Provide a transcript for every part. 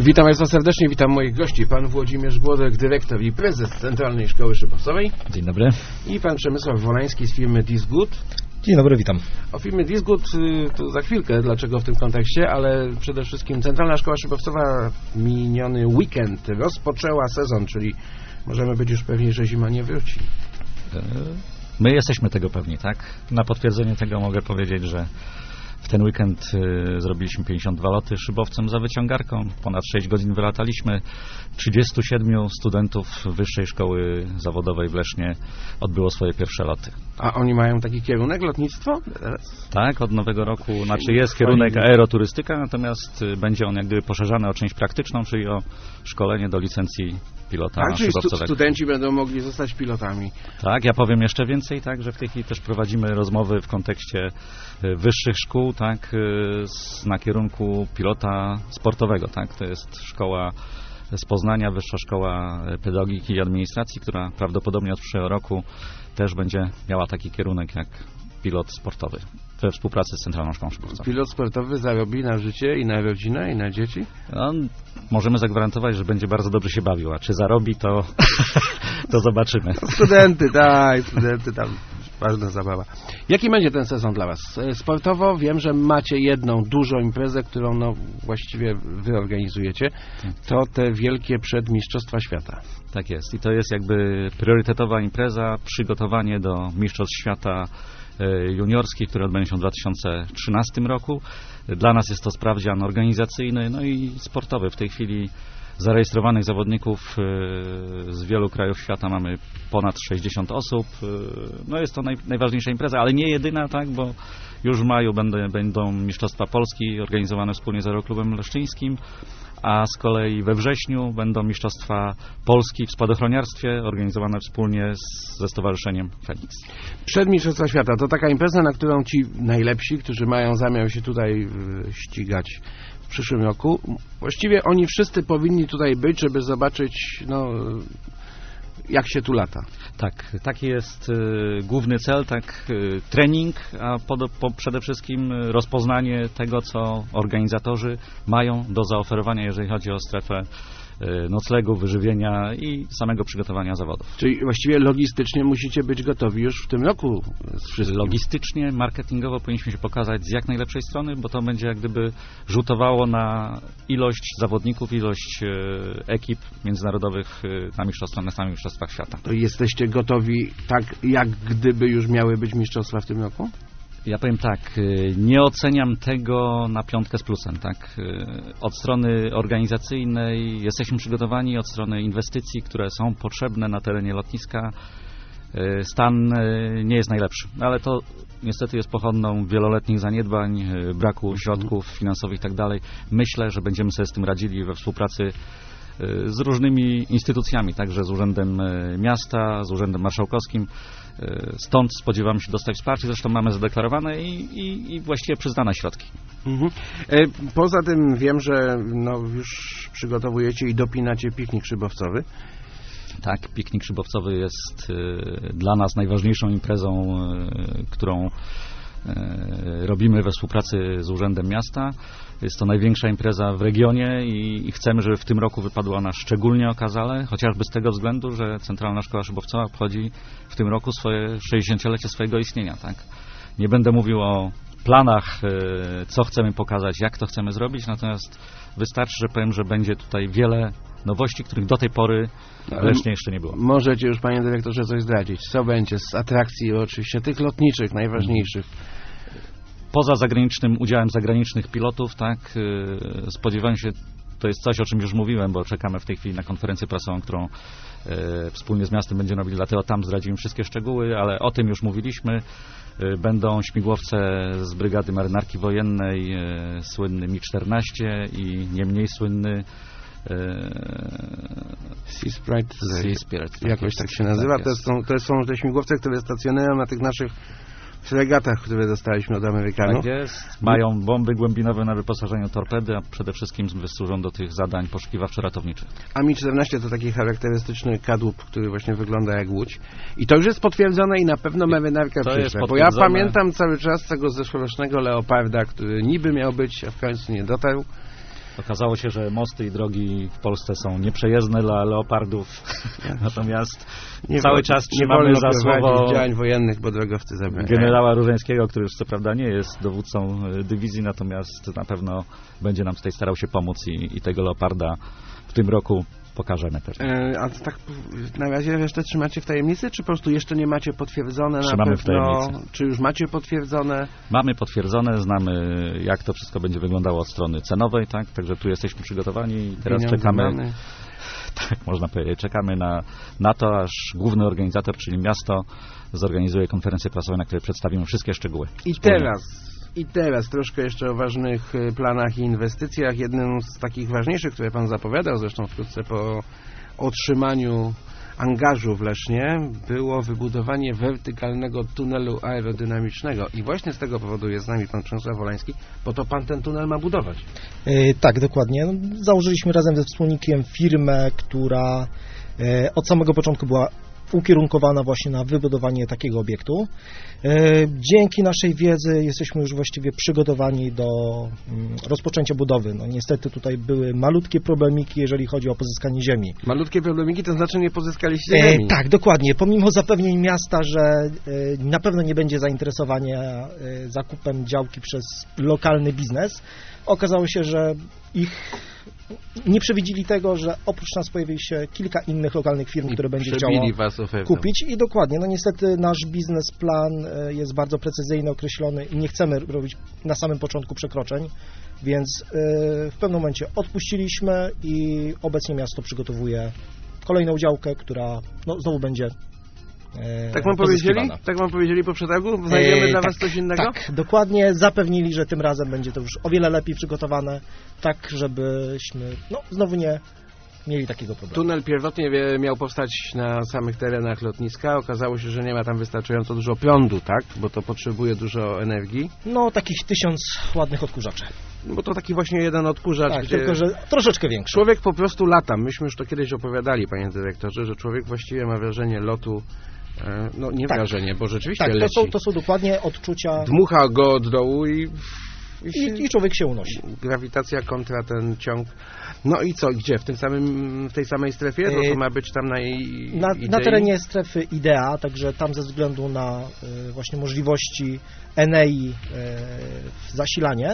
Witam Państwa serdecznie, witam moich gości. Pan Włodzimierz Głodek, dyrektor i prezes Centralnej Szkoły Szybowcowej. Dzień dobry. I pan Przemysław Wolański z firmy This Good. Dzień dobry, witam. O firmie This Good to za chwilkę, dlaczego w tym kontekście, ale przede wszystkim Centralna Szkoła Szybowcowa w miniony weekend rozpoczęła sezon, czyli możemy być już pewni, że zima nie wróci. My jesteśmy tego pewni, tak? Na potwierdzenie tego mogę powiedzieć, że w ten weekend zrobiliśmy 52 loty szybowcem za wyciągarką. Ponad 6 godzin wylataliśmy. 37 studentów Wyższej Szkoły Zawodowej w Lesznie odbyło swoje pierwsze loty. A oni mają taki kierunek lotnictwo? Tak, od nowego roku, znaczy jest kierunek aeroturystyka, natomiast będzie on jak gdyby poszerzany o część praktyczną, czyli o szkolenie do licencji pilota szybowcowego. Czyli studenci będą mogli zostać pilotami. Tak, ja powiem jeszcze więcej, tak, że w tej chwili też prowadzimy rozmowy w kontekście wyższych szkół, tak, na kierunku pilota sportowego, tak, to jest szkoła z Poznania, Wyższa Szkoła Pedagogiki i Administracji, która prawdopodobnie od przyszłego roku też będzie miała taki kierunek jak pilot sportowy we współpracy z Centralną Szkołą Szybowcową. Pilot sportowy zarobi na życie i na rodzinę, i na dzieci? No, możemy zagwarantować, że będzie bardzo dobrze się bawił, a czy zarobi, to zobaczymy. Studenty tam, ważna zabawa. Jaki będzie ten sezon dla Was? Sportowo wiem, że macie jedną dużą imprezę, którą właściwie wy organizujecie. To te wielkie przedmistrzostwa świata. Tak jest i to jest jakby priorytetowa impreza, przygotowanie do Mistrzostw Świata juniorskich, które odbędą się w 2013 roku. Dla nas jest to sprawdzian organizacyjny, no i sportowy. W tej chwili zarejestrowanych zawodników z wielu krajów świata mamy ponad 60 osób. No jest to najważniejsza impreza, ale nie jedyna, tak, bo już w maju będą Mistrzostwa Polski organizowane wspólnie z Aeroklubem Leszczyńskim, a z kolei we wrześniu będą Mistrzostwa Polski w spadochroniarstwie organizowane wspólnie ze Stowarzyszeniem Feniks. Przedmistrzostwa Świata to taka impreza, na którą ci najlepsi, którzy mają zamiar się tutaj ścigać w przyszłym roku, właściwie oni wszyscy powinni tutaj być, żeby zobaczyć, jak się tu lata. Tak, taki jest główny cel, tak, trening, a przede wszystkim rozpoznanie tego, co organizatorzy mają do zaoferowania, jeżeli chodzi o strefę noclegu, wyżywienia i samego przygotowania zawodów. Czyli właściwie logistycznie musicie być gotowi już w tym roku z wszystkim. Logistycznie, marketingowo powinniśmy się pokazać z jak najlepszej strony, bo to będzie jak gdyby rzutowało na ilość zawodników, ilość ekip międzynarodowych na samych mistrzostwach świata. To jesteście gotowi tak, jak gdyby już miały być mistrzostwa w tym roku? Ja powiem tak, nie oceniam tego na 5 z plusem, tak. Od strony organizacyjnej jesteśmy przygotowani, od strony inwestycji, które są potrzebne na terenie lotniska, stan nie jest najlepszy, ale to niestety jest pochodną wieloletnich zaniedbań, braku środków finansowych i tak dalej. Myślę, że będziemy sobie z tym radzili we współpracy z różnymi instytucjami, także z Urzędem Miasta, z Urzędem Marszałkowskim. Stąd spodziewamy się dostać wsparcie, zresztą mamy zadeklarowane i właściwie przyznane środki. Poza tym wiem, że już przygotowujecie i dopinacie piknik szybowcowy. Tak, piknik szybowcowy jest dla nas najważniejszą imprezą, którą robimy we współpracy z Urzędem Miasta. Jest to największa impreza w regionie i chcemy, żeby w tym roku wypadła ona szczególnie okazale, chociażby z tego względu, że Centralna Szkoła Szybowcowa obchodzi w tym roku swoje 60-lecie swojego istnienia. Tak? Nie będę mówił o planach, co chcemy pokazać, jak to chcemy zrobić, natomiast wystarczy, że powiem, że będzie tutaj wiele nowości, których do tej pory w Lesznie jeszcze nie było. Możecie już, panie dyrektorze, coś zdradzić. Co będzie z atrakcji oczywiście tych lotniczych, najważniejszych? Poza udziałem zagranicznych pilotów, tak, spodziewam się, to jest coś, o czym już mówiłem, bo czekamy w tej chwili na konferencję prasową, którą wspólnie z miastem będziemy robili, dlatego tam zdradzimy wszystkie szczegóły, ale o tym już mówiliśmy. Będą śmigłowce z Brygady Marynarki Wojennej, słynny Mi-14 i nie mniej słynny Sea Spirit, jakoś tak się nazywa. To są te śmigłowce, które stacjonują na tych naszych fregatach, które dostaliśmy od Amerykanów. Tak jest. Mają bomby głębinowe na wyposażeniu torpedy, a przede wszystkim służą do tych zadań poszukiwawczo-ratowniczych. A Mi-14 to taki charakterystyczny kadłub, który właśnie wygląda jak łódź. I to już jest potwierdzone i na pewno marynarka przyszła. Bo ja pamiętam cały czas tego zeszłorocznego Leoparda, który niby miał być, a w końcu nie dotarł. Okazało się, że mosty i drogi w Polsce są nieprzejezdne dla leopardów, natomiast cały czas trzymamy za słowo działań wojennych, bo drogowcy zabierają. generała Różańskiego, który już co prawda nie jest dowódcą dywizji, natomiast na pewno będzie nam tutaj starał się pomóc i tego leoparda w tym roku pokażemy też. A tak na razie resztę trzymacie w tajemnicy, czy po prostu jeszcze nie macie potwierdzone Trzymamy na w pewno? tajemnicy. Czy już macie potwierdzone? Mamy potwierdzone, znamy jak to wszystko będzie wyglądało od strony cenowej, tak? Także tu jesteśmy przygotowani i teraz Pieniądze czekamy. mamy. Tak, można powiedzieć. Czekamy na to, aż główny organizator, czyli miasto, zorganizuje konferencję prasową, na której przedstawimy wszystkie szczegóły. I teraz troszkę jeszcze o ważnych planach i inwestycjach. Jednym z takich ważniejszych, które Pan zapowiadał zresztą wkrótce po otrzymaniu angażu w Lesznie, było wybudowanie wertykalnego tunelu aerodynamicznego. I właśnie z tego powodu jest z nami Pan Przemysław Wolański, bo to Pan ten tunel ma budować. Tak, dokładnie. No, założyliśmy razem ze wspólnikiem firmę, która od samego początku była ukierunkowana właśnie na wybudowanie takiego obiektu. Dzięki naszej wiedzy jesteśmy już właściwie przygotowani do rozpoczęcia budowy. No niestety tutaj były malutkie problemiki, jeżeli chodzi o pozyskanie ziemi. Malutkie problemiki, to znaczy nie pozyskaliście ziemi. Tak, dokładnie. Pomimo zapewnień miasta, że na pewno nie będzie zainteresowania zakupem działki przez lokalny biznes, okazało się, że nie przewidzieli tego, że oprócz nas pojawi się kilka innych lokalnych firm, które będzie chciało kupić i dokładnie, no niestety nasz biznesplan jest bardzo precyzyjnie określony i nie chcemy robić na samym początku przekroczeń, więc w pewnym momencie odpuściliśmy i obecnie miasto przygotowuje kolejną działkę, która no, znowu będzie tak wam powiedzieli po przetargu? Znajdziemy dla was coś innego? Tak, dokładnie. Zapewnili, że tym razem będzie to już o wiele lepiej przygotowane, tak żebyśmy znowu nie mieli takiego problemu. Tunel pierwotnie miał powstać na samych terenach lotniska. Okazało się, że nie ma tam wystarczająco dużo prądu, tak? Bo to potrzebuje dużo energii. No, takich 1000 ładnych odkurzaczy. Bo to taki właśnie jeden odkurzacz. Tak, gdzie tylko że troszeczkę większy. Człowiek po prostu lata. Myśmy już to kiedyś opowiadali, panie dyrektorze, że człowiek właściwie ma wrażenie lotu. No nie wrażenie, bo rzeczywiście tak, leci. To są dokładnie odczucia. Dmucha go od dołu i człowiek się unosi. Grawitacja kontra ten ciąg. No i co, gdzie? W tej samej strefie? To ma być tam na terenie strefy IDEA, także tam ze względu na właśnie możliwości Enei w zasilanie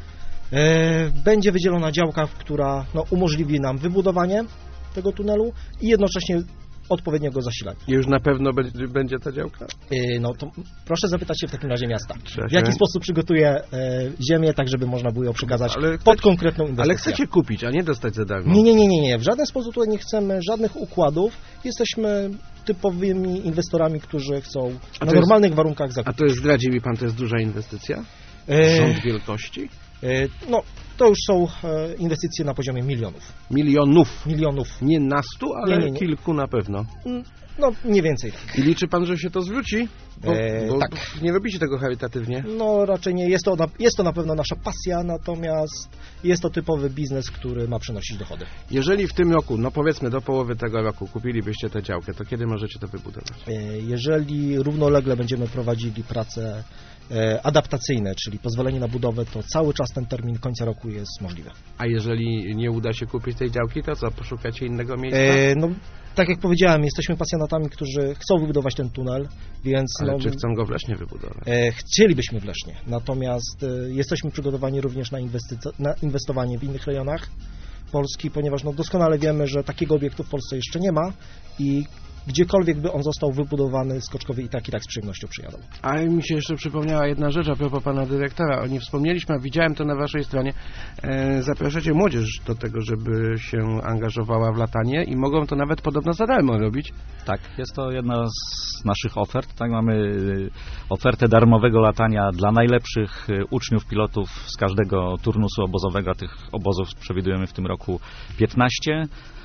będzie wydzielona działka, która umożliwi nam wybudowanie tego tunelu i jednocześnie odpowiedniego zasilania. I już na pewno będzie ta działka? No to proszę zapytać się w takim razie miasta. W jaki sposób przygotuje ziemię, tak żeby można było ją przekazać pod konkretną inwestycję. Ale chcecie kupić, a nie dostać za darmo. Nie. W żaden sposób tutaj nie chcemy żadnych układów. Jesteśmy typowymi inwestorami, którzy chcą na normalnych warunkach zakupić. A to jest, zdradzi mi pan, to jest duża inwestycja? Rząd wielkości? No, to już są inwestycje na poziomie milionów. Milionów. Nie na 100, ale nie. Kilku na pewno. No, mniej więcej tak. I liczy pan, że się to zwróci? Bo tak. Nie robicie tego charytatywnie. No, raczej nie. Jest to na pewno nasza pasja, natomiast jest to typowy biznes, który ma przynosić dochody. Jeżeli w tym roku, powiedzmy do połowy tego roku, kupilibyście tę działkę, to kiedy możecie to wybudować? Jeżeli równolegle będziemy prowadzili prace adaptacyjne, czyli pozwolenie na budowę, to cały czas ten termin końca roku jest możliwy. A jeżeli nie uda się kupić tej działki, to co? Poszukacie innego miejsca? Tak jak powiedziałem, jesteśmy pasjonatami, którzy chcą wybudować ten tunel, więc... Ale czy chcą go w Lesznie wybudować? Chcielibyśmy w Lesznie, natomiast jesteśmy przygotowani również na inwestowanie w innych rejonach Polski, ponieważ doskonale wiemy, że takiego obiektu w Polsce jeszcze nie ma i gdziekolwiek by on został wybudowany, Skoczkowie i tak z przyjemnością przyjadą. A mi się jeszcze przypomniała jedna rzecz a propos pana dyrektora. O niej wspomnieliśmy, a widziałem to na waszej stronie. Zapraszacie młodzież do tego, żeby się angażowała w latanie i mogą to nawet podobno za darmo robić. Tak, jest to jedna z naszych ofert. Tak, mamy ofertę darmowego latania dla najlepszych uczniów pilotów z każdego turnusu obozowego. Tych obozów przewidujemy w tym roku 15.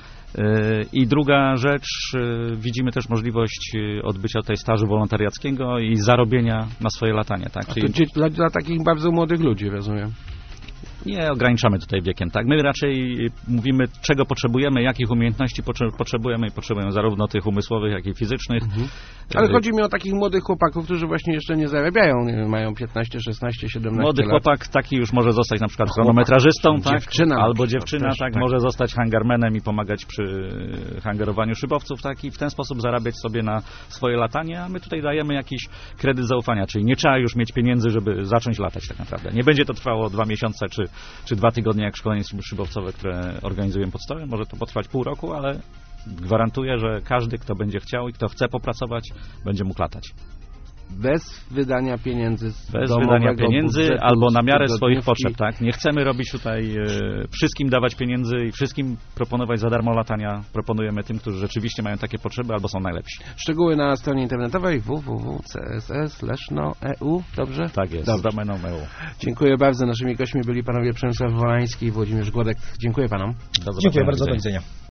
I druga rzecz, widzimy też możliwość odbycia tutaj stażu wolontariackiego i zarobienia na swoje latanie. Tak? Czyli dla takich bardzo młodych ludzi, rozumiem. Nie ograniczamy tutaj wiekiem, tak? My raczej mówimy, czego potrzebujemy, jakich umiejętności potrzebujemy i potrzebujemy zarówno tych umysłowych, jak i fizycznych. Ale chodzi mi o takich młodych chłopaków, którzy właśnie jeszcze nie zarabiają, nie wiem, mają 15, 16, 17 Młody lat. chłopak taki już może zostać na przykład chronometrażystą, tak? Dziewczyna Albo na przykład dziewczyna, też, tak, tak. może zostać hangarmenem i pomagać przy hangarowaniu szybowców, tak? I w ten sposób zarabiać sobie na swoje latanie, a my tutaj dajemy jakiś kredyt zaufania, czyli nie trzeba już mieć pieniędzy, żeby zacząć latać tak naprawdę. Nie będzie to trwało 2 miesiące czy 2 tygodnie, jak szkolenie szybowcowe, które organizujemy pod stołem. Może to potrwać pół roku, ale gwarantuję, że każdy, kto będzie chciał i kto chce popracować, będzie mógł latać. Bez wydania pieniędzy z Bez domowego wydania pieniędzy budżetu, albo z na miarę swoich tygodniówki. potrzeb, tak? Nie chcemy robić tutaj wszystkim dawać pieniędzy i wszystkim proponować za darmo latania. Proponujemy tym, którzy rzeczywiście mają takie potrzeby albo są najlepsi. Szczegóły na stronie internetowej www.css/eu. Dobrze? Tak jest, Dobrze. z domeną EU. Dziękuję bardzo. Naszymi gośćmi byli panowie Przemysław Wolański i Włodzimierz Głodek. Dziękuję panom. Do zobaczenia. Dziękuję bardzo, do widzenia.